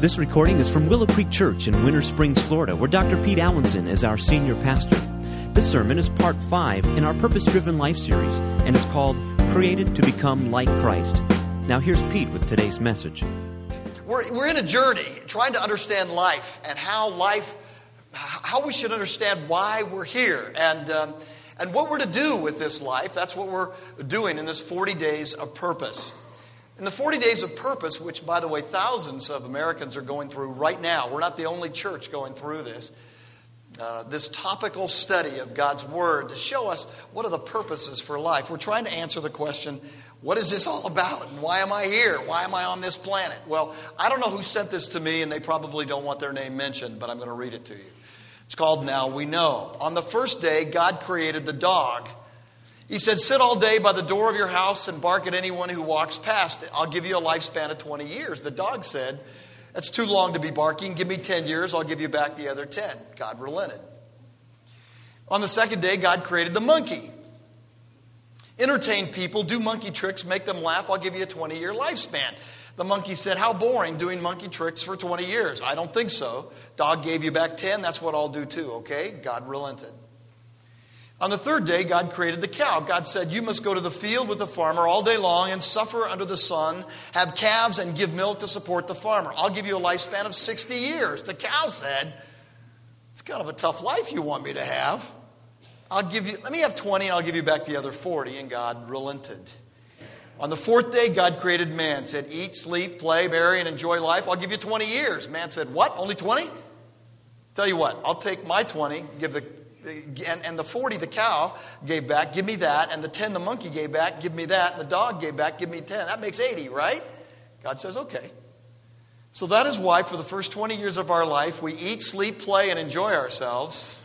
This recording is from Willow Creek Church in Winter Springs, Florida, where Dr. Pete Allenson is our senior pastor. This sermon is part 5 in our Purpose-Driven Life series and is called Created to Become Like Christ. Now here's Pete with today's message. We're in a journey trying to understand life and how we should understand why we're here and what we're to do with this life. That's what we're doing in this 40 days of purpose. In the 40 days of purpose, which, by the way, thousands of Americans are going through right now. We're not the only church going through this. This topical study of God's Word to show us what are the purposes for life. We're trying to answer the question, what is this all about? And why am I here? Why am I on this planet? Well, I don't know who sent this to me, and they probably don't want their name mentioned, but I'm going to read it to you. It's called Now We Know. On the first day, God created the dog. He said, sit all day by the door of your house and bark at anyone who walks past. I'll give you a lifespan of 20 years. The dog said, that's too long to be barking. Give me 10 years. I'll give you back the other 10. God relented. On the second day, God created the monkey. Entertain people, do monkey tricks, make them laugh. I'll give you a 20-year lifespan. The monkey said, how boring doing monkey tricks for 20 years. I don't think so. Dog gave you back 10. That's what I'll do too, okay? God relented. On the third day, God created the cow. God said, you must go to the field with the farmer all day long and suffer under the sun, have calves and give milk to support the farmer. I'll give you a lifespan of 60 years. The cow said, it's kind of a tough life you want me to have. Let me have 20 and I'll give you back the other 40. And God relented. On the fourth day, God created man. Said, eat, sleep, play, marry, and enjoy life. I'll give you 20 years. Man said, what? Only 20? Tell you what, I'll take my 20, and the 40 the cow gave back, give me that. And the 10 the monkey gave back, give me that. And the dog gave back, give me 10. That makes 80, right? God says, okay. So that is why for the first 20 years of our life, we eat, sleep, play, and enjoy ourselves.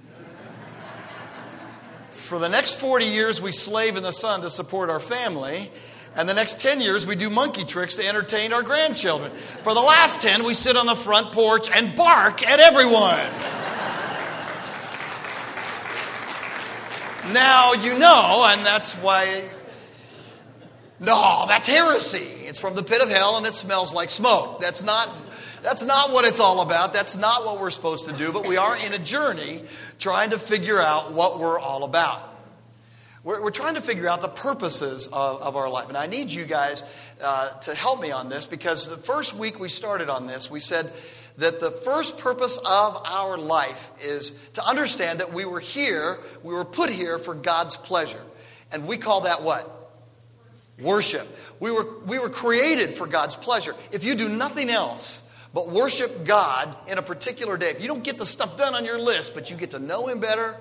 For the next 40 years, we slave in the sun to support our family. And the next 10 years, we do monkey tricks to entertain our grandchildren. For the last 10, we sit on the front porch and bark at everyone. Now you know, and that's why... No, that's heresy. It's from the pit of hell and it smells like smoke. That's not what it's all about. That's not what we're supposed to do. But we are in a journey trying to figure out what we're all about. We're trying to figure out the purposes of our life. And I need you guys to help me on this, because the first week we started on this, we said that the first purpose of our life is to understand that we were put here for God's pleasure. And we call that what? Worship. We were created for God's pleasure. If you do nothing else but worship God in a particular day, if you don't get the stuff done on your list, but you get to know Him better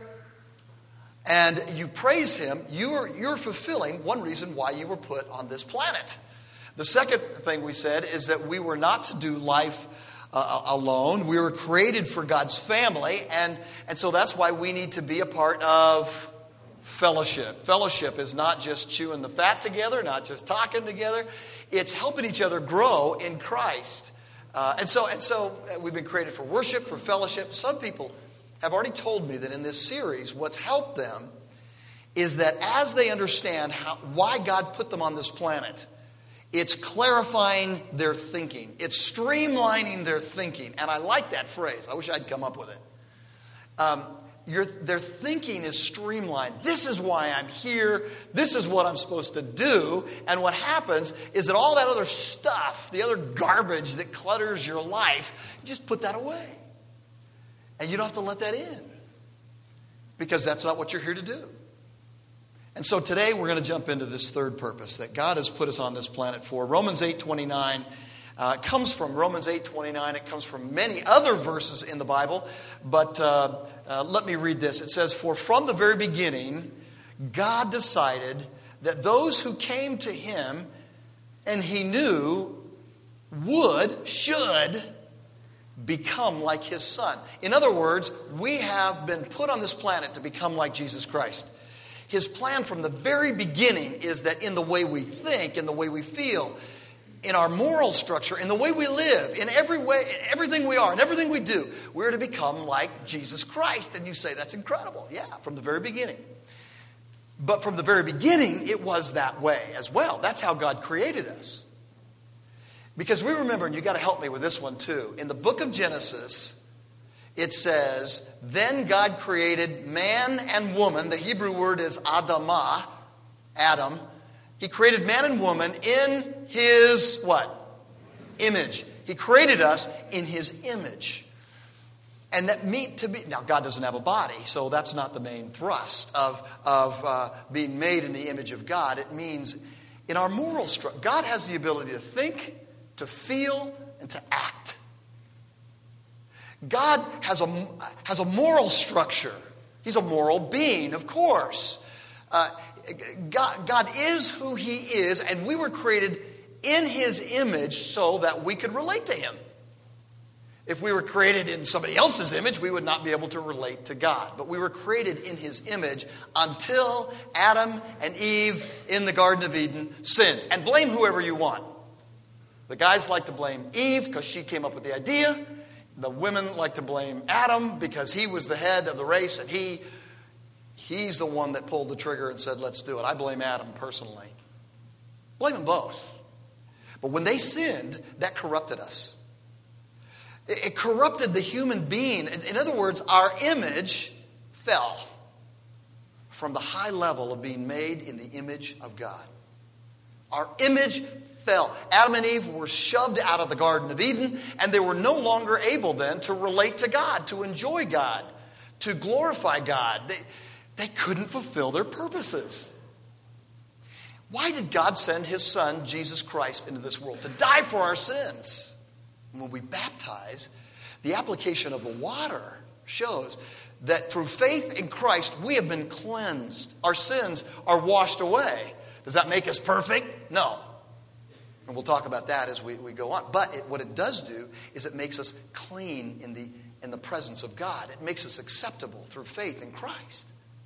and you praise Him, you're fulfilling one reason why you were put on this planet. The second thing we said is that we were not to do life alone. We were created for God's family, and so that's why we need to be a part of fellowship. Fellowship is not just chewing the fat together, not just talking together. It's helping each other grow in Christ. And so we've been created for worship, for fellowship. Some people have already told me that in this series, what's helped them is that as they understand why God put them on this planet, it's clarifying their thinking. It's streamlining their thinking. And I like that phrase. I wish I'd come up with it. Their thinking is streamlined. This is why I'm here. This is what I'm supposed to do. And what happens is that all that other stuff, the other garbage that clutters your life, you just put that away. And you don't have to let that in, because that's not what you're here to do. And so today we're going to jump into this third purpose that God has put us on this planet for. Romans 8:29 comes from Romans 8:29. It comes from many other verses in the Bible. But let me read this. It says, for from the very beginning, God decided that those who came to Him and He knew should become like His Son. In other words, we have been put on this planet to become like Jesus Christ. His plan from the very beginning is that in the way we think, in the way we feel, in our moral structure, in the way we live, in every way, everything we are, and everything we do, we're to become like Jesus Christ. And you say, that's incredible. Yeah, from the very beginning. But from the very beginning, it was that way as well. That's how God created us. Because we remember, and you got to help me with this one too. In the book of Genesis, it says, then God created man and woman. The Hebrew word is Adamah, Adam. He created man and woman in his what? Image. He created us in his image. And that meant to be, now God doesn't have a body, so that's not the main thrust of being made in the image of God. It means in our moral structure, God has the ability to think, to feel, and to act. God has a moral structure. He's a moral being, of course. God is who he is, and we were created in his image so that we could relate to him. If we were created in somebody else's image, we would not be able to relate to God. But we were created in his image until Adam and Eve in the Garden of Eden sinned. And blame whoever you want. The guys like to blame Eve because she came up with the idea. The women like to blame Adam because he was the head of the race and he's the one that pulled the trigger and said, let's do it. I blame Adam personally. Blame them both. But when they sinned, that corrupted us. It corrupted the human being. In other words, our image fell from the high level of being made in the image of God. Our image fell. Adam and Eve were shoved out of the Garden of Eden, and they were no longer able then to relate to God, to enjoy God, to glorify God. They couldn't fulfill their purposes. Why did God send his Son, Jesus Christ, into this world? To die for our sins. When we baptize, the application of the water shows that through faith in Christ, we have been cleansed. Our sins are washed away. Does that make us perfect? No. And we'll talk about that as we go on. But what it does do is it makes us clean in the presence of God. It makes us acceptable through faith in Christ.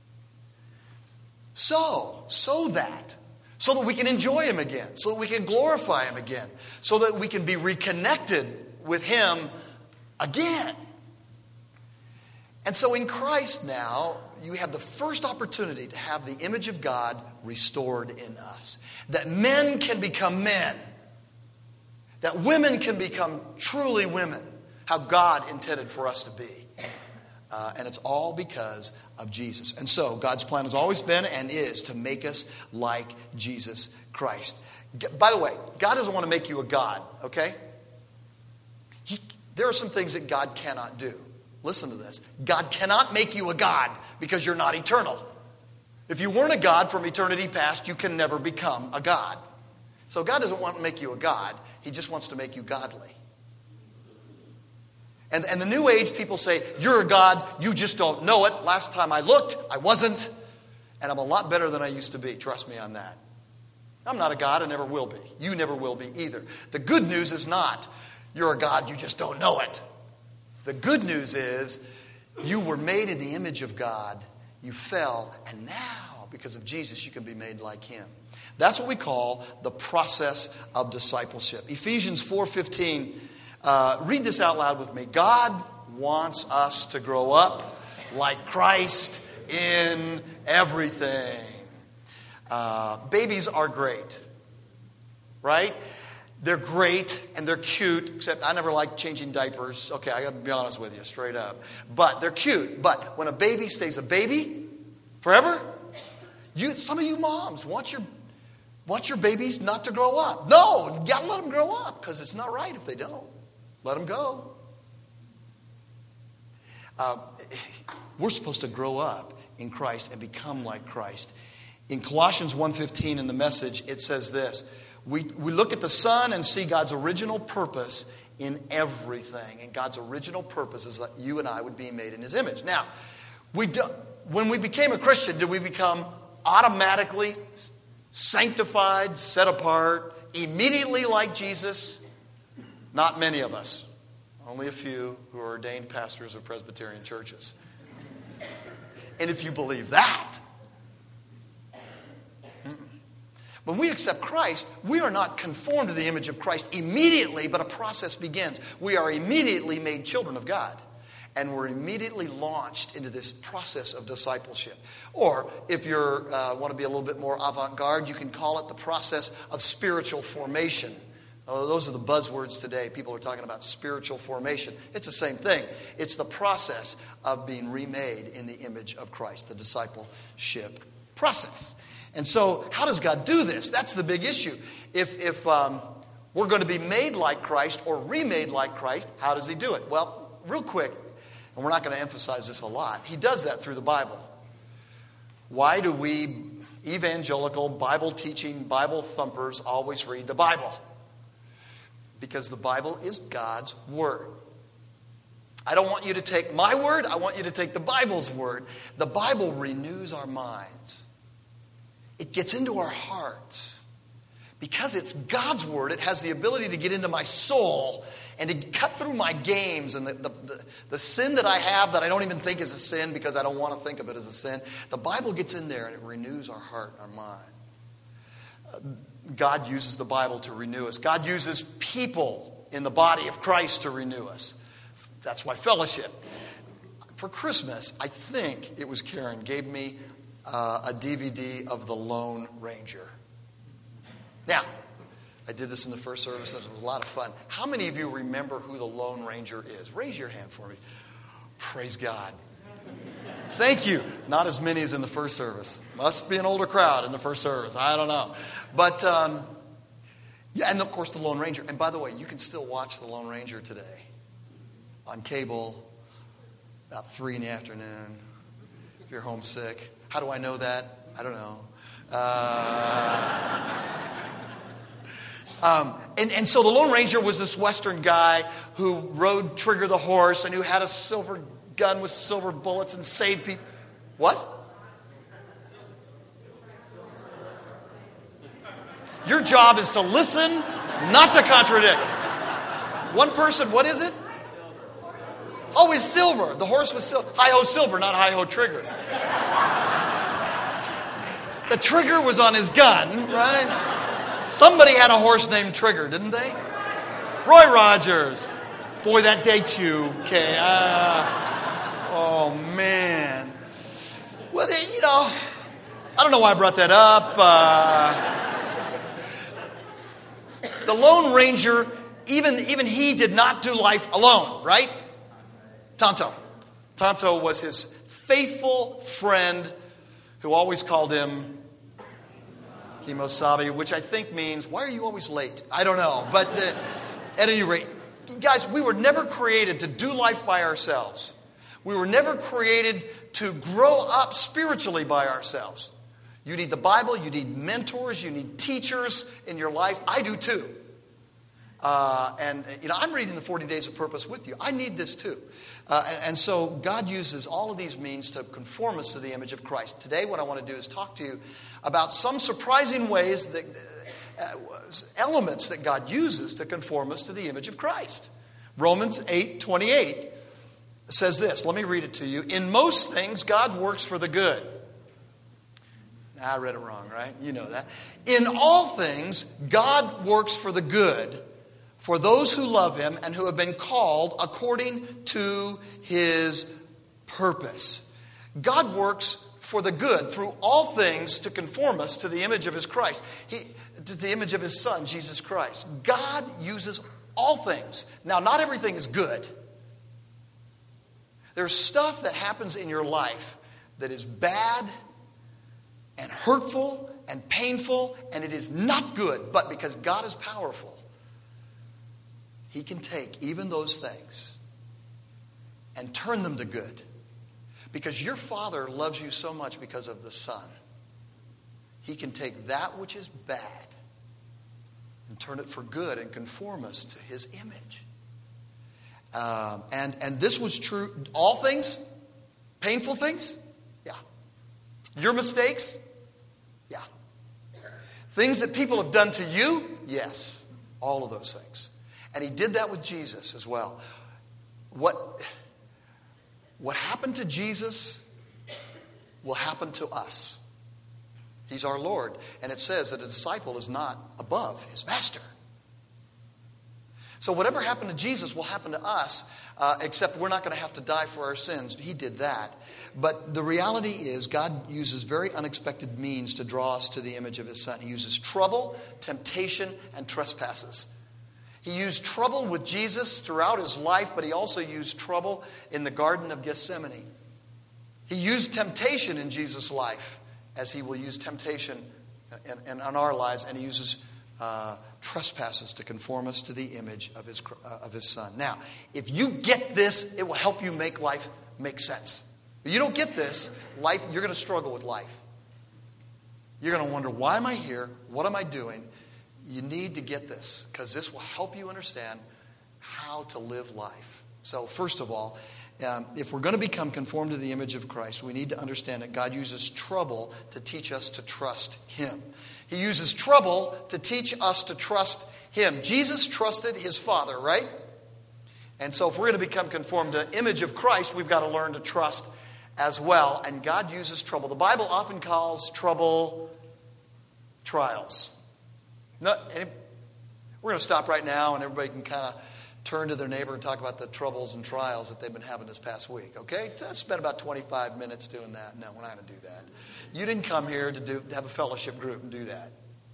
So that we can enjoy him again, so that we can glorify him again, so that we can be reconnected with him again. And so in Christ now, you have the first opportunity to have the image of God restored in us. That men can become men. That women can become truly women. How God intended for us to be. And it's all because of Jesus. And so God's plan has always been and is to make us like Jesus Christ. By the way, God doesn't want to make you a God, okay? There are some things that God cannot do. Listen to this. God cannot make you a God because you're not eternal. If you weren't a God from eternity past, you can never become a God. So God doesn't want to make you a God. He just wants to make you godly. And the New Age people say, you're a God, you just don't know it. Last time I looked, I wasn't. And I'm a lot better than I used to be. Trust me on that. I'm not a God, I never will be. You never will be either. The good news is not, you're a God, you just don't know it. The good news is, you were made in the image of God. You fell, and now, because of Jesus, you can be made like him. That's what we call the process of discipleship. Ephesians 4:15. Read this out loud with me. God wants us to grow up like Christ in everything. Babies are great, right? They're great and they're cute, except I never liked changing diapers. Okay, I got to be honest with you, straight up. But they're cute. But when a baby stays a baby forever, some of you moms want your babies not to grow up. No, you got to let them grow up because it's not right if they don't. Let them go. We're supposed to grow up in Christ and become like Christ. In Colossians 1:15 in the Message, it says this. We look at the Son and see God's original purpose in everything. And God's original purpose is that you and I would be made in his image. Now, when we became a Christian, did we become automatically sanctified, set apart, immediately like Jesus? Not many of us. Only a few who are ordained pastors of Presbyterian churches. And if you believe that, when we accept Christ, we are not conformed to the image of Christ immediately, but a process begins. We are immediately made children of God. And we're immediately launched into this process of discipleship. Or if you want to be a little bit more avant-garde, you can call it the process of spiritual formation. Oh, those are the buzzwords today. People are talking about spiritual formation. It's the same thing. It's the process of being remade in the image of Christ, the discipleship process. And so, how does God do this? That's the big issue. If we're going to be made like Christ or remade like Christ, how does he do it? Well, real quick, and we're not going to emphasize this a lot, he does that through the Bible. Why do we evangelical, Bible-teaching, Bible thumpers always read the Bible? Because the Bible is God's Word. I don't want you to take my word. I want you to take the Bible's word. The Bible renews our minds. It gets into our hearts. Because it's God's word, it has the ability to get into my soul and to cut through my games and the sin that I have that I don't even think is a sin because I don't want to think of it as a sin. The Bible gets in there and it renews our heart and our mind. God uses the Bible to renew us. God uses people in the body of Christ to renew us. That's why fellowship. For Christmas, I think it was Karen gave me a DVD of The Lone Ranger. Now, I did this in the first service. It was a lot of fun. How many of you remember who the Lone Ranger is? Raise your hand for me. Praise God. Thank you. Not as many as in the first service. Must be an older crowd in the first service. I don't know. But, yeah, and of course the Lone Ranger. And by the way, you can still watch the Lone Ranger today on cable about 3 in the afternoon if you're homesick. How do I know that? I don't know. And so the Lone Ranger was this Western guy who rode Trigger the horse and who had a silver gun with silver bullets and saved people. What? Your job is to listen, not to contradict. One person, what is it? Oh, it's silver. The horse was silver. Hi-ho silver, not hi-ho trigger. The trigger was on his gun, right? Somebody had a horse named Trigger, didn't they? Roy Rogers. Boy, that dates you. Okay. Oh, man. Well, you know, I don't know why I brought that up. The Lone Ranger, even he did not do life alone, right? Tonto. Tonto was his faithful friend who always called him Kimosabe, which I think means, why are you always late? I don't know. But at any rate, guys, we were never created to do life by ourselves. We were never created to grow up spiritually by ourselves. You need the Bible, you need mentors, you need teachers in your life. I do too. And you know, I'm reading the 40 Days of Purpose with you. I need this too. And so God uses all of these means to conform us to the image of Christ. Today what I want to do is talk to you about some surprising ways, that elements that God uses to conform us to the image of Christ. Romans 8:28 says this. Let me read it to you. In most things, God works for the good. I read it wrong, right? You know that. In all things, God works for the good for those who love Him and who have been called according to His purpose. God works for the good through all things to conform us to the image of His Christ, to the image of His Son, Jesus Christ. God uses all things. Now, not everything is good. There's stuff that happens in your life that is bad and hurtful and painful, and it is not good. But because God is powerful, He can take even those things and turn them to good. Because your Father loves you so much because of the Son. He can take that which is bad and turn it for good and conform us to His image. And this was true. All things? Painful things? Yeah. Your mistakes? Yeah. Things that people have done to you? Yes. All of those things. And He did that with Jesus as well. What happened to Jesus will happen to us. He's our Lord. And it says that a disciple is not above his master. So whatever happened to Jesus will happen to us, except we're not going to have to die for our sins. He did that. But the reality is God uses very unexpected means to draw us to the image of His Son. He uses trouble, temptation, and trespasses He used trouble with Jesus throughout his life, but he also used trouble in the Garden of Gethsemane. He used temptation in Jesus' life, as he will use temptation in our lives, and he uses trespasses to conform us to the image of his Son. Now, if you get this, it will help you make life make sense. If you don't get this, you're going to struggle with life. You're going to wonder, why am I here? What am I doing? You need to get this, because this will help you understand how to live life. So first of all, if we're going to become conformed to the image of Christ, we need to understand that God uses trouble to teach us to trust him. He uses trouble to teach us to trust him. Jesus trusted his Father, right? And so if we're going to become conformed to the image of Christ, we've got to learn to trust as well. And God uses trouble. The Bible often calls trouble trials. We're going to stop right now, and everybody can kind of turn to their neighbor and talk about the troubles and trials that they've been having this past week, okay? Let's spend about 25 minutes doing that. No, we're not going to do that. You didn't come here to have a fellowship group and do that.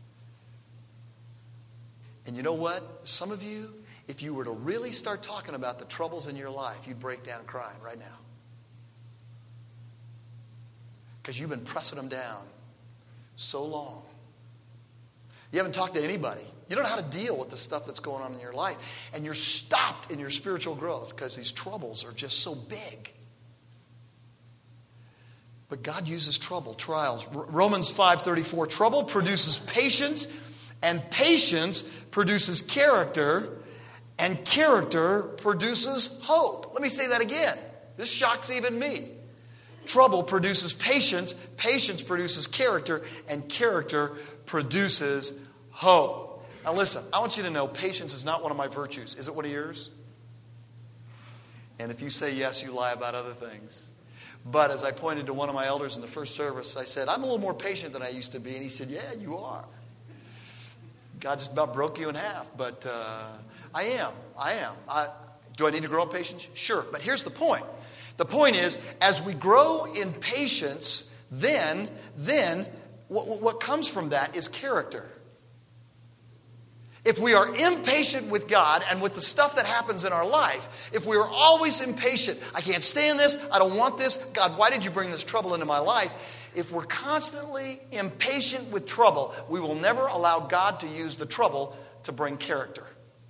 And you know what? Some of you, if you were to really start talking about the troubles in your life, you'd break down crying right now. Because you've been pressing them down so long. You haven't talked to anybody. You don't know how to deal with the stuff that's going on in your life. And you're stopped in your spiritual growth because these troubles are just so big. But God uses trouble, trials. Romans 5:34, trouble produces patience, and patience produces character, and character produces hope. Let me say that again. This shocks even me. Trouble produces patience, patience produces character, and character produces hope. Now listen, I want you to know patience is not one of my virtues. Is it one of yours? And if you say yes, you lie about other things. But as I pointed to one of my elders in the first service, I said, I'm a little more patient than I used to be. And he said, yeah, you are. God just about broke you in half. But I am. Do I need to grow in patience? Sure. But here's the point. The point is, as we grow in patience, then what comes from that is character. If we are impatient with God and with the stuff that happens in our life, if we are always impatient, I can't stand this, I don't want this, God, why did you bring this trouble into my life? If we're constantly impatient with trouble, we will never allow God to use the trouble to bring character.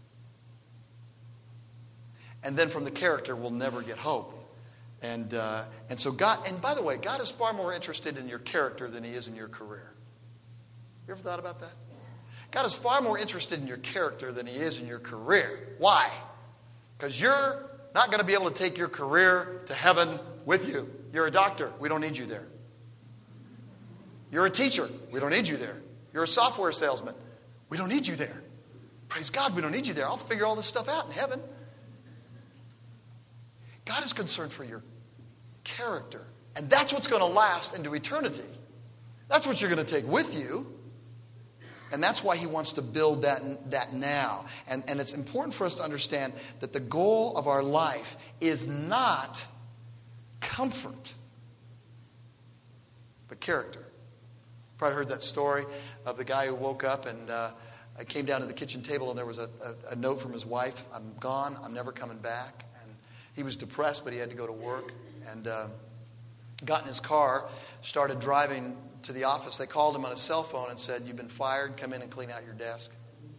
And then from the character, we'll never get hope. And so God, and by the way, God is far more interested in your character than he is in your career. You ever thought about that? God is far more interested in your character than he is in your career. Why? Because you're not going to be able to take your career to heaven with you. You're a doctor. We don't need you there. You're a teacher. We don't need you there. You're a software salesman. We don't need you there. Praise God, we don't need you there. I'll figure all this stuff out in heaven. God is concerned for your character. And that's what's going to last into eternity. That's what you're going to take with you. And that's why he wants to build that now. And it's important for us to understand that the goal of our life is not comfort, but character. Probably heard that story of the guy who woke up and I came down to the kitchen table and there was a note from his wife. I'm gone. I'm never coming back. And he was depressed, but he had to go to work. And got in his car, started driving to the office. They called him on his cell phone and said, you've been fired. Come in and clean out your desk.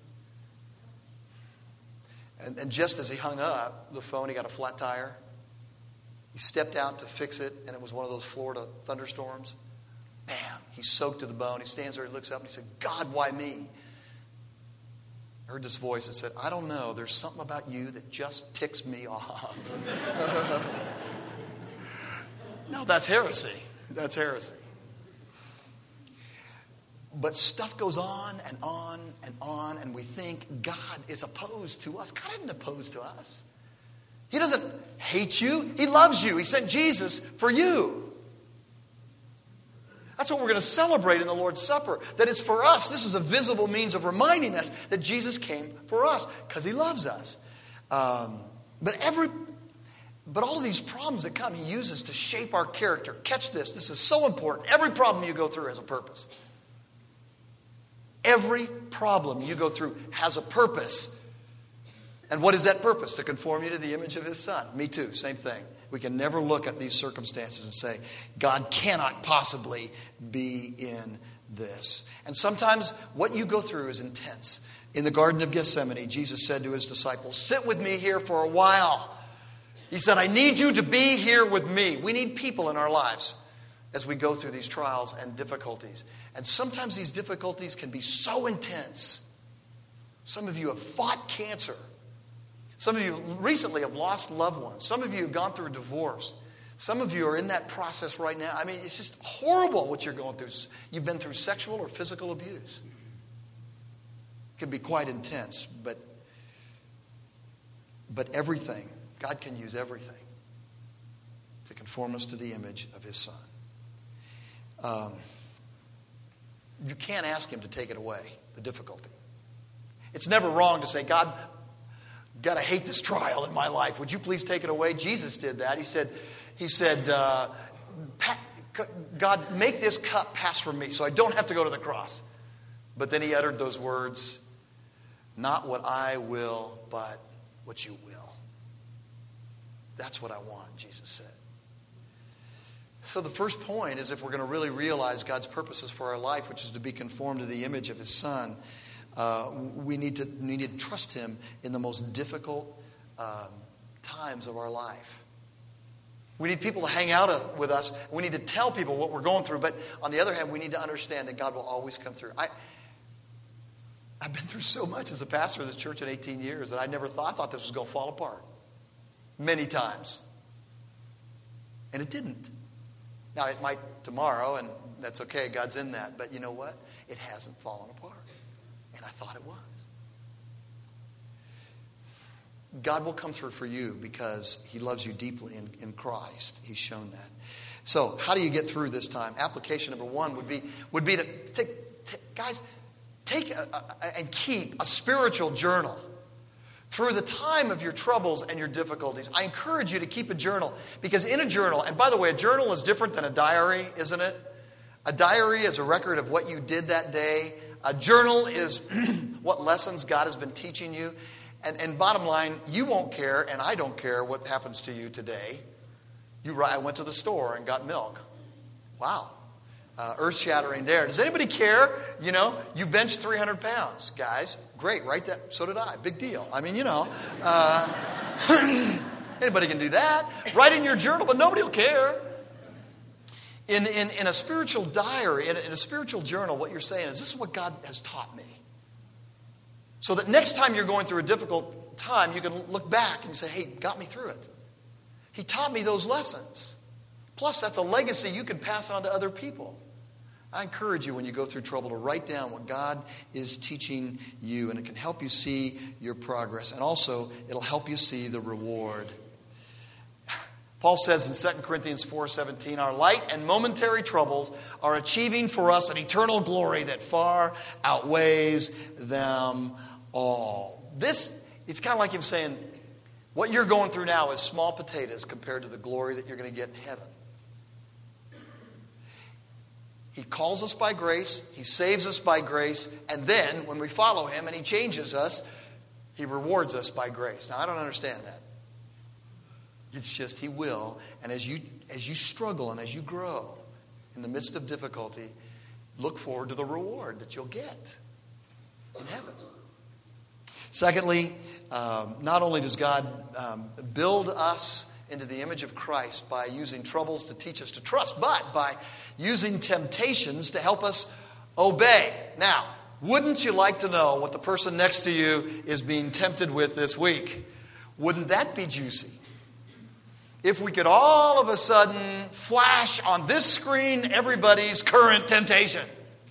And just as he hung up the phone, he got a flat tire. He stepped out to fix it, and it was one of those Florida thunderstorms. Bam! He's soaked to the bone. He stands there, he looks up, and he said, God, why me? I heard this voice that said, I don't know. There's something about you that just ticks me off. No, that's heresy. That's heresy. But stuff goes on and on and on, and we think God is opposed to us. God isn't opposed to us. He doesn't hate you. He loves you. He sent Jesus for you. That's what we're going to celebrate in the Lord's Supper. That it's for us. This is a visible means of reminding us that Jesus came for us because he loves us. But all of these problems that come, he uses to shape our character. Catch this. This is so important. Every problem you go through has a purpose. Every problem you go through has a purpose. And what is that purpose? To conform you to the image of His Son. Me too, same thing. We can never look at these circumstances and say, God cannot possibly be in this. And sometimes what you go through is intense. In the Garden of Gethsemane, Jesus said to His disciples, sit with me here for a while. He said, I need you to be here with me. We need people in our lives as we go through these trials and difficulties. And sometimes these difficulties can be so intense. Some of you have fought cancer. Some of you recently have lost loved ones. Some of you have gone through a divorce. Some of you are in that process right now. I mean, it's just horrible what you're going through. You've been through sexual or physical abuse. It can be quite intense, but everything, God can use everything to conform us to the image of His Son. You can't ask Him to take it away, the difficulty. It's never wrong to say, God, I hate this trial in my life. Would you please take it away? Jesus did that. He said, God, make this cup pass from me so I don't have to go to the cross. But then He uttered those words, not what I will, but what you will. That's what I want, Jesus said. So the first point is, if we're going to really realize God's purposes for our life, which is to be conformed to the image of His Son, we need to trust Him in the most difficult times of our life. We need people to hang out with us. We need to tell people what we're going through. But on the other hand, we need to understand that God will always come through. I've been through so much as a pastor of this church in 18 years that I thought this was going to fall apart. Many times. And it didn't. Now, it might tomorrow, and that's okay. God's in that. But you know what? It hasn't fallen apart. And I thought it was. God will come through for you because He loves you deeply in Christ. He's shown that. So, how do you get through this time? Application number one would be to take and keep a spiritual journal through the time of your troubles and your difficulties. I encourage you to keep a journal, because in a journal, and by the way, a journal is different than a diary, isn't it? A diary is a record of what you did that day. A journal is what lessons God has been teaching you. And bottom line, you won't care, and I don't care what happens to you today. I went to the store and got milk. Wow. Earth-shattering there. Does anybody care? You benched 300 pounds. Guys, great, right? So did I. Big deal. I mean, anybody can do that. Write in your journal, but nobody will care. In a spiritual diary, in a spiritual journal, what you're saying is, this is what God has taught me. So that next time you're going through a difficult time, you can look back and say, hey, got me through it. He taught me those lessons. Plus, that's a legacy you can pass on to other people. I encourage you, when you go through trouble, to write down what God is teaching you, and it can help you see your progress. And also, it'll help you see the reward. Paul says in 2 Corinthians 4:17, our light and momentary troubles are achieving for us an eternal glory that far outweighs them all. It's kind of like him saying, what you're going through now is small potatoes compared to the glory that you're going to get in heaven. He calls us by grace, He saves us by grace, and then when we follow Him and He changes us, He rewards us by grace. Now, I don't understand that. It's just He will. And as you struggle and as you grow in the midst of difficulty, look forward to the reward that you'll get in heaven. Secondly, not only does God build us into the image of Christ by using troubles to teach us to trust, but by using temptations to help us obey. Now, wouldn't you like to know what the person next to you is being tempted with this week? Wouldn't that be juicy? If we could all of a sudden flash on this screen everybody's current temptation.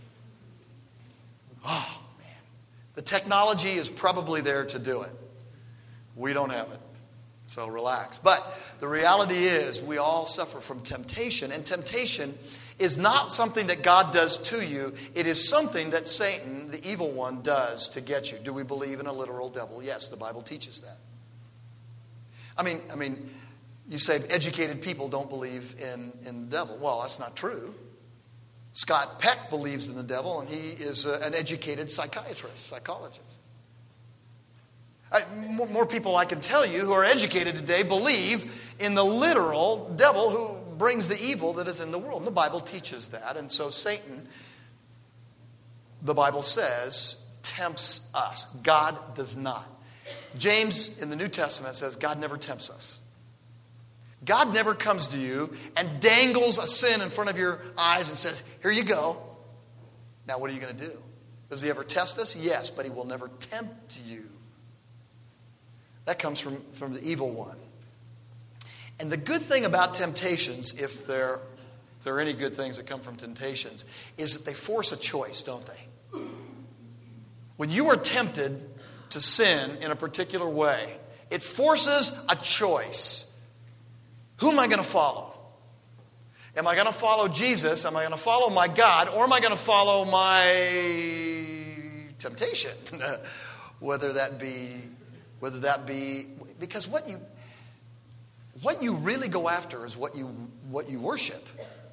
Oh, man. The technology is probably there to do it. We don't have it. So relax. But the reality is we all suffer from temptation. And temptation is not something that God does to you. It is something that Satan, the evil one, does to get you. Do we believe in a literal devil? Yes, the Bible teaches that. I mean, you say educated people don't believe in the devil. Well, that's not true. Scott Peck believes in the devil, and he is an educated psychologist. More people I can tell you who are educated today believe in the literal devil who brings the evil that is in the world. And the Bible teaches that. And so Satan, the Bible says, tempts us. God does not. James in the New Testament says God never tempts us. God never comes to you and dangles a sin in front of your eyes and says, here you go. Now what are you going to do? Does he ever test us? Yes, but he will never tempt you. That comes from the evil one. And the good thing about temptations, if there are any good things that come from temptations, is that they force a choice, don't they? When you are tempted to sin in a particular way, it forces a choice. Who am I going to follow? Am I going to follow Jesus? Am I going to follow my God? Or am I going to follow my temptation? Whether that be, because what you really go after is what you worship.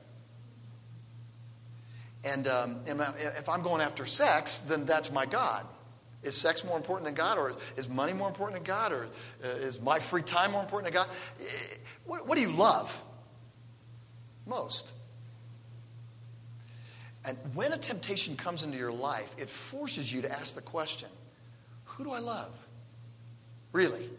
And if I'm going after sex, then that's my God. Is sex more important than God? Or is money more important than God? Or is my free time more important than God? What do you love most? And when a temptation comes into your life, it forces you to ask the question, who do I love? Really?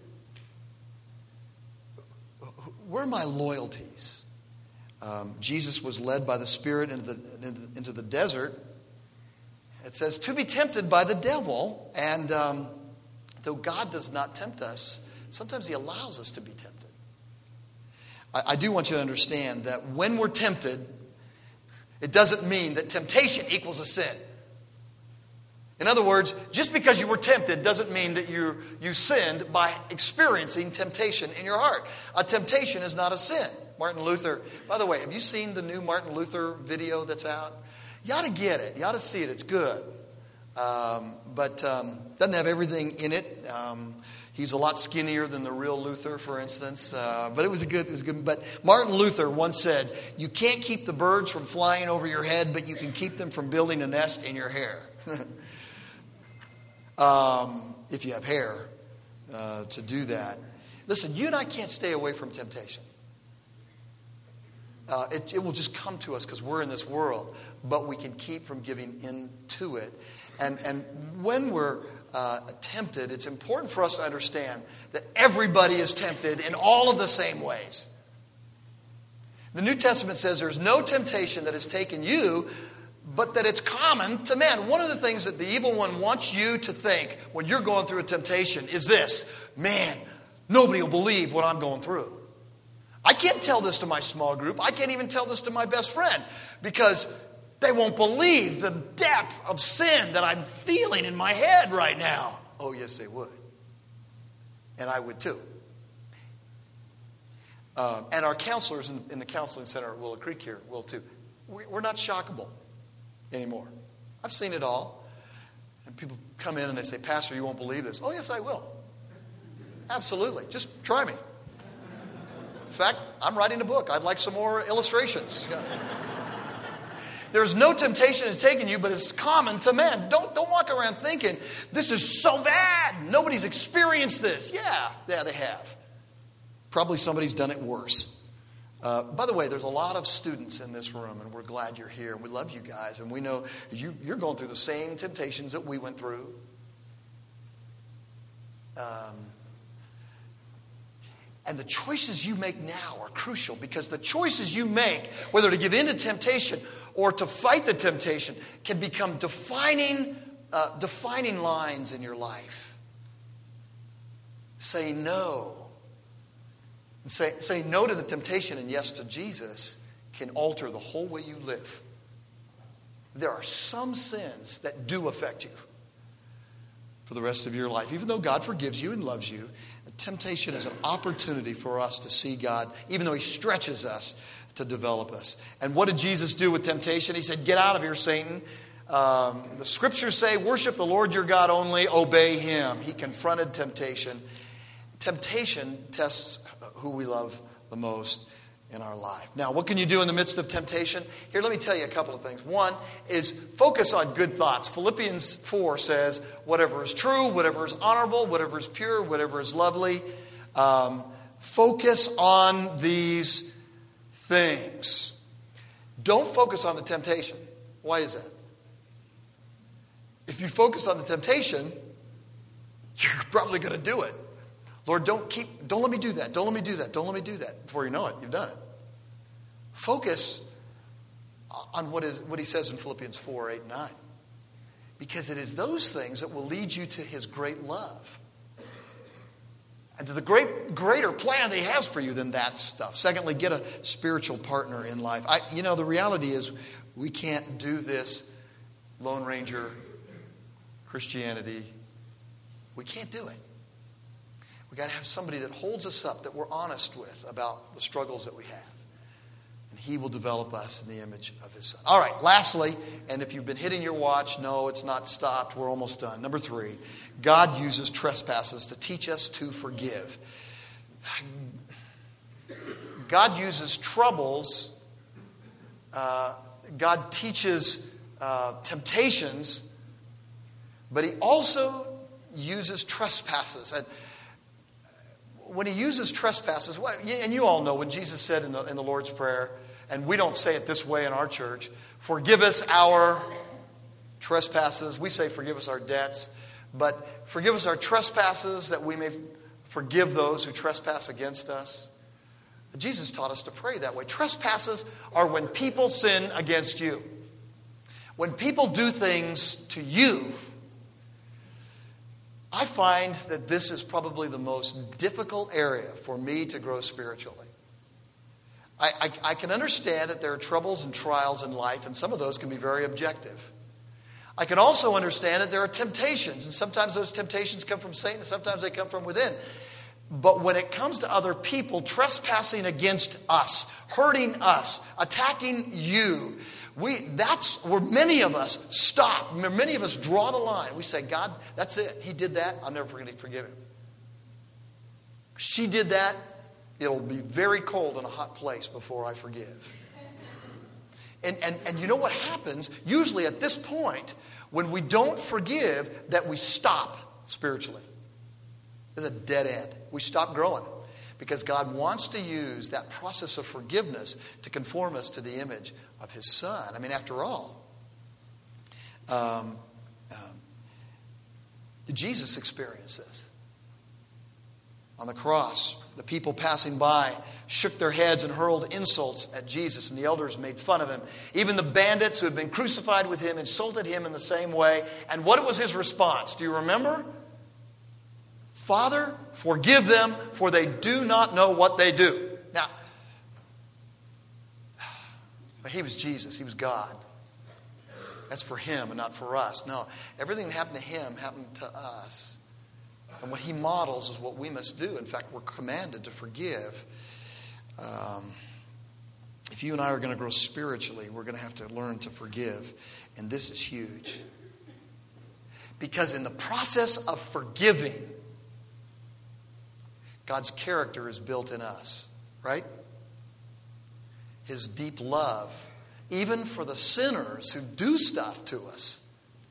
Where are my loyalties? Jesus was led by the Spirit into the desert. It says, to be tempted by the devil. And though God does not tempt us, sometimes he allows us to be tempted. I do want you to understand that when we're tempted, it doesn't mean that temptation equals a sin. In other words, just because you were tempted doesn't mean that you sinned by experiencing temptation in your heart. A temptation is not a sin. Martin Luther, by the way, have you seen the new Martin Luther video that's out? You ought to get it. You ought to see it. It's good. But doesn't have everything in it. He's a lot skinnier than the real Luther, for instance. But it was good. But Martin Luther once said, you can't keep the birds from flying over your head, but you can keep them from building a nest in your hair. If you have hair to do that. Listen, you and I can't stay away from temptation. It will just come to us because we're in this world, but we can keep from giving in to it. And when we're tempted, it's important for us to understand that everybody is tempted in all of the same ways. The New Testament says there's no temptation that has taken you, but that it's common to man. One of the things that the evil one wants you to think when you're going through a temptation is this: man, nobody will believe what I'm going through. I can't tell this to my small group. I can't even tell this to my best friend because they won't believe the depth of sin that I'm feeling in my head right now. Oh, yes, they would. And I would too. And our counselors in the counseling center at Willow Creek here will too. We're not shockable anymore. I've seen it all. And people come in and they say, Pastor, you won't believe this. Oh, yes, I will. Absolutely. Just try me. In fact, I'm writing a book. I'd like some more illustrations. There's no temptation that's taken you, but it's common to man. Don't walk around thinking, this is so bad. Nobody's experienced this. Yeah, they have. Probably somebody's done it worse. By the way, there's a lot of students in this room, and we're glad you're here. We love you guys, and we know you're going through the same temptations that we went through. And the choices you make now are crucial because the choices you make, whether to give in to temptation or to fight the temptation, can become defining lines in your life. Say no. Say no to the temptation and yes to Jesus can alter the whole way you live. There are some sins that do affect you for the rest of your life. Even though God forgives you and loves you, temptation is an opportunity for us to see God, even though he stretches us to develop us. And what did Jesus do with temptation? He said, get out of here, Satan. The scriptures say, worship the Lord your God only, obey him. He confronted temptation. Temptation tests who we love the most. in our life. Now, what can you do in the midst of temptation? Here, let me tell you a couple of things. One is focus on good thoughts. Philippians 4 says, whatever is true, whatever is honorable, whatever is pure, whatever is lovely, focus on these things. Don't focus on the temptation. Why is that? If you focus on the temptation, you're probably going to do it. Lord, don't let me do that. Don't let me do that. Don't let me do that. Before you know it, you've done it. Focus on what he says in Philippians 4, 8, and 9. Because it is those things that will lead you to his great love. And to the greater plan that he has for you than that stuff. Secondly, get a spiritual partner in life. The reality is we can't do this Lone Ranger Christianity. We can't do it. We've got to have somebody that holds us up, that we're honest with about the struggles that we have. And he will develop us in the image of his Son. All right, lastly, and if you've been hitting your watch, no, it's not stopped. We're almost done. Number 3, God uses trespasses to teach us to forgive. God uses troubles. God teaches temptations, but he also uses trespasses. And when he uses trespasses, and you all know when Jesus said in the Lord's Prayer, and we don't say it this way in our church, forgive us our trespasses. We say forgive us our debts, but forgive us our trespasses that we may forgive those who trespass against us. Jesus taught us to pray that way. Trespasses are when people sin against you. When people do things to you, I find that this is probably the most difficult area for me to grow spiritually. I can understand that there are troubles and trials in life, and some of those can be very objective. I can also understand that there are temptations, and sometimes those temptations come from Satan, and sometimes they come from within. But when it comes to other people trespassing against us, hurting us, attacking you, that's where many of us stop. Many of us draw the line. We say, God, that's it. He did that. I'm never going to forgive him. She did that. It'll be very cold in a hot place before I forgive. And you know what happens? Usually at this point, when we don't forgive, that we stop spiritually. It's a dead end. We stop growing. Because God wants to use that process of forgiveness to conform us to the image of his Son. I mean, after all, Jesus experienced this. On the cross, the people passing by shook their heads and hurled insults at Jesus, and the elders made fun of him. Even the bandits who had been crucified with him insulted him in the same way. And what was his response? Do you remember? Father, forgive them, for they do not know what they do. Now, but he was Jesus. He was God. That's for him and not for us. No, everything that happened to him happened to us. And what he models is what we must do. In fact, we're commanded to forgive. If you and I are going to grow spiritually, we're going to have to learn to forgive. And this is huge. Because in the process of forgiving, God's character is built in us, right? His deep love, even for the sinners who do stuff to us,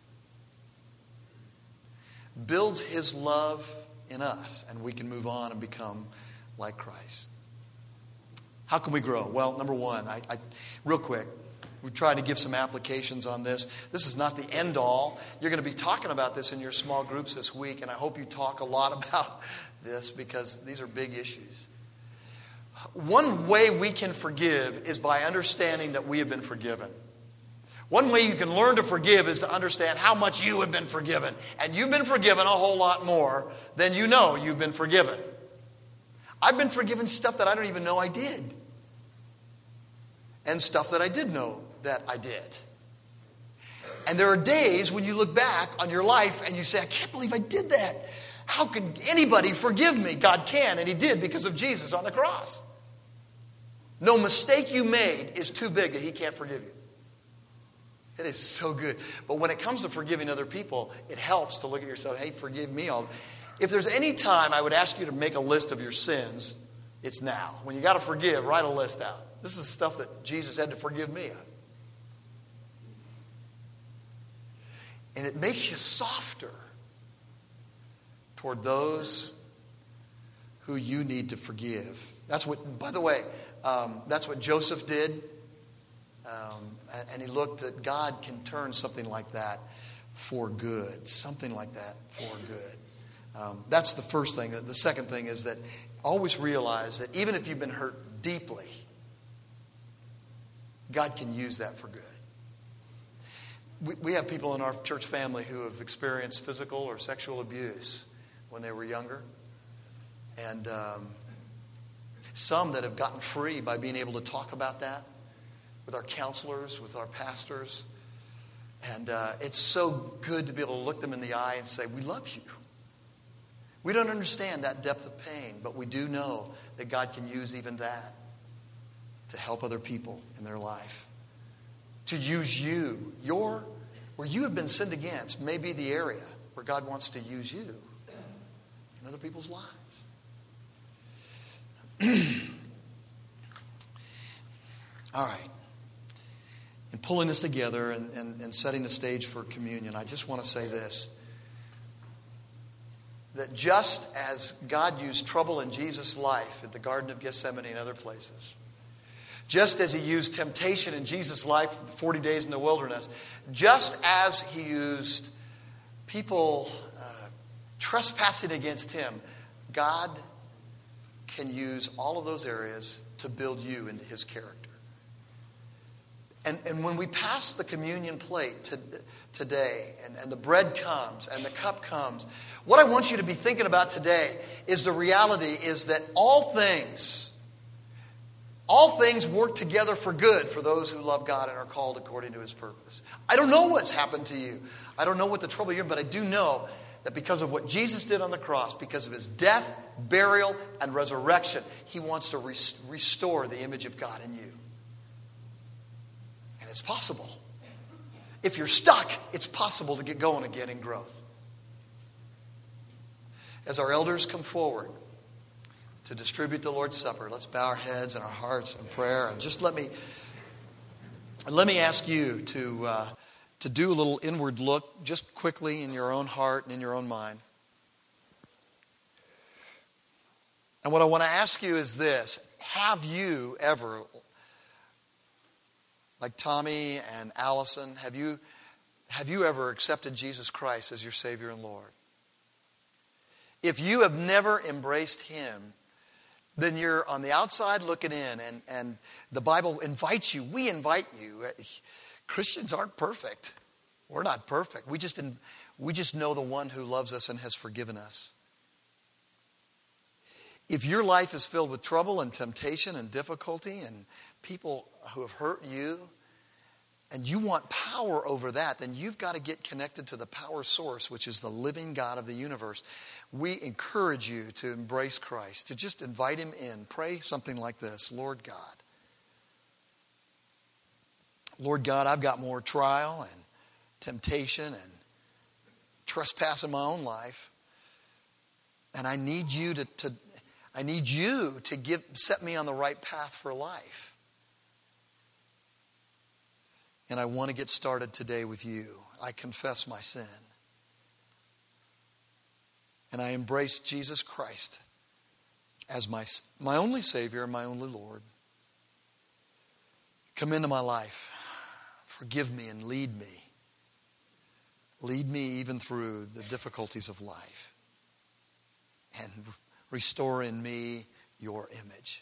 builds his love in us, and we can move on and become like Christ. How can we grow? Well, number one, real quick, we tried to give some applications on this. This is not the end all. You're going to be talking about this in your small groups this week, and I hope you talk a lot about this because these are big issues. One way we can forgive is by understanding that we have been forgiven. One way you can learn to forgive is to understand how much you have been forgiven. And you've been forgiven a whole lot more than you know you've been forgiven. I've been forgiven stuff that I don't even know I did. And stuff that I did know that I did. And there are days when you look back on your life and you say, I can't believe I did that. How can anybody forgive me? God can, and he did because of Jesus on the cross. No mistake you made is too big that he can't forgive you. It is so good. But when it comes to forgiving other people, it helps to look at yourself, hey, forgive me all. If there's any time I would ask you to make a list of your sins, it's now. When you got to forgive, write a list out. This is stuff that Jesus had to forgive me of. And it makes you softer toward those who you need to forgive. That's what, by the way, that's what Joseph did. And he looked at God can turn something like that for good. Something like that for good. That's the first thing. The second thing is that always realize that even if you've been hurt deeply, God can use that for good. We have people in our church family who have experienced physical or sexual abuse when they were younger. And some that have gotten free by being able to talk about that with our counselors, with our pastors. And it's so good to be able to look them in the eye and say, we love you. We don't understand that depth of pain, but we do know that God can use even that to help other people in their life. To use you, where you have been sinned against, may be the area where God wants to use you in other people's lives. All right. In pulling this together and setting the stage for communion, I just want to say this. That just as God used trouble in Jesus' life at the Garden of Gethsemane and other places, just as He used temptation in Jesus' life 40 days in the wilderness, just as He used people trespassing against Him, God can use all of those areas to build you into His character. And when we pass the communion plate today, and the bread comes and the cup comes, what I want you to be thinking about today is the reality is that all things work together for good for those who love God and are called according to His purpose. I don't know what's happened to you. I don't know what the trouble you're in, but I do know that because of what Jesus did on the cross, because of His death, burial, and resurrection, He wants to restore the image of God in you. And it's possible. If you're stuck, it's possible to get going again and grow. As our elders come forward to distribute the Lord's Supper, let's bow our heads and our hearts in prayer. And just let me ask you to do a little inward look just quickly in your own heart and in your own mind. And what I want to ask you is this. Have you ever, like Tommy and Allison, have you ever accepted Jesus Christ as your Savior and Lord? If you have never embraced Him, then you're on the outside looking in, and the Bible invites you. We invite you. Christians aren't perfect. We're not perfect. We just know the one who loves us and has forgiven us. If your life is filled with trouble and temptation and difficulty and people who have hurt you, and you want power over that, then you've got to get connected to the power source, which is the living God of the universe. We encourage you to embrace Christ, to just invite Him in. Pray something like this. Lord God, I've got more trial and temptation and trespass in my own life. And I need you to set me on the right path for life. And I want to get started today with you. I confess my sin. And I embrace Jesus Christ as my only Savior and my only Lord. Come into my life. Forgive me and lead me. Lead me even through the difficulties of life. And restore in me your image.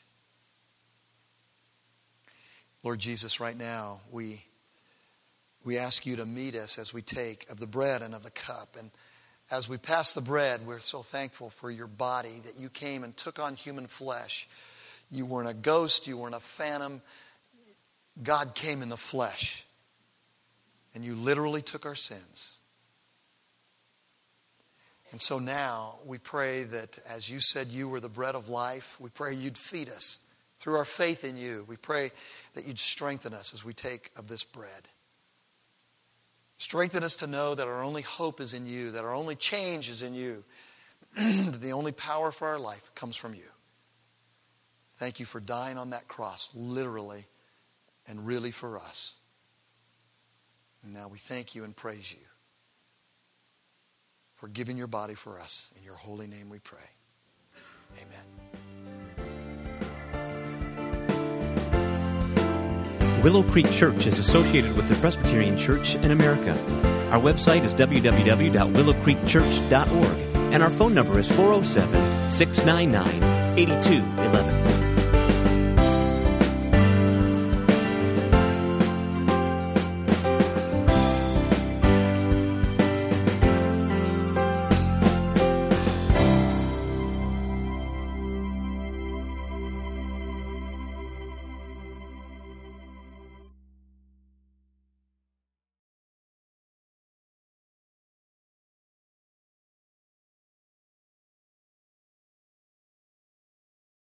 Lord Jesus, right now, we ask you to meet us as we take of the bread and of the cup. And as we pass the bread, we're so thankful for your body, that you came and took on human flesh. You weren't a ghost. You weren't a phantom. God came in the flesh. And you literally took our sins. And so now we pray that as you said you were the bread of life, we pray you'd feed us through our faith in you. We pray that you'd strengthen us as we take of this bread. Strengthen us to know that our only hope is in you, that our only change is in you, that the only power for our life comes from you. Thank you for dying on that cross, literally and really for us. And now we thank you and praise you for giving your body for us. In your holy name we pray. Amen. Willow Creek Church is associated with the Presbyterian Church in America. Our website is www.willowcreekchurch.org, and our phone number is 407-699-82